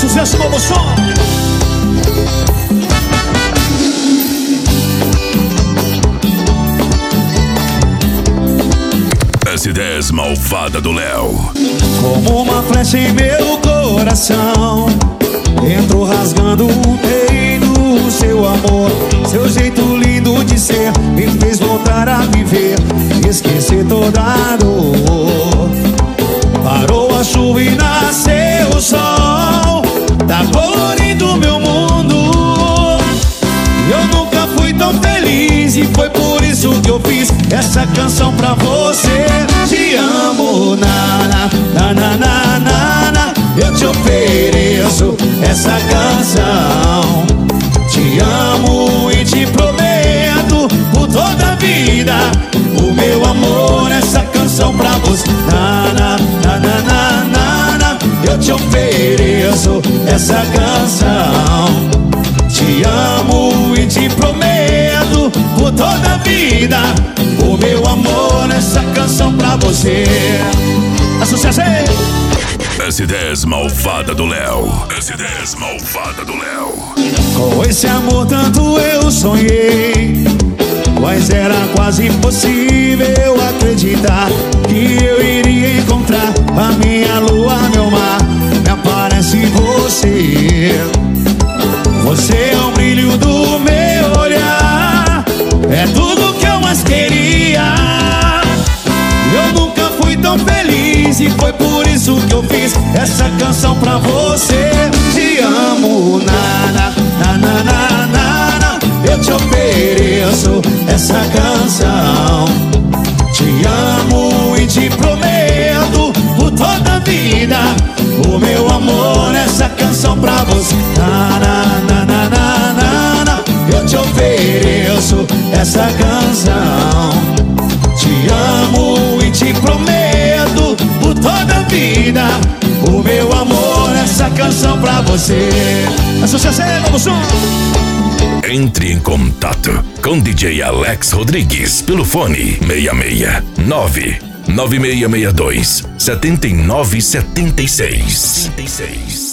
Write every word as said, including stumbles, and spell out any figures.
Sucesso, novo som. S dez Malvada do Léo. Como uma flecha em meu coração, entro rasgando o peito. Seu amor, seu jeito lindo de ser, me fez voltar a viver, esquecer toda a dor. Parou a chuva e nasceu o sol, tá colorindo meu mundo. Eu nunca fui tão feliz e foi por isso que eu fiz essa canção pra você. Te amo, na na na na na na. Eu te ofereço essa canção. Te amo e te prometo por toda a vida o meu amor, essa canção pra você. Na na na na na na na. Eu te ofereço essa canção. Te amo e te prometo por toda a vida o meu amor, essa canção pra você. É sucesso aí! S dez Malvada do Léo. S dez Malvada do Léo. Com esse amor tanto eu sonhei, mas era quase impossível acreditar que eu iria encontrar a minha lua, meu mar. Me aparece você. Você é o brilho do meu olhar, é tudo que eu mais queria. Eu nunca fui tão feliz e foi por isso que eu fiz essa canção pra você. Te amo, na na na na na na na. Eu te ofereço essa canção. Te amo e te prometo por toda a vida o meu amor, essa canção pra você. Na na na na na na na. Eu te ofereço essa canção. Te amo e te prometo por toda a vida o meu amor, essa canção pra você. É sucesso aí, novo som. Entre em contato com D J Alex Rodrigues pelo fone seis seis nove nove seis seis dois sete nove sete seis.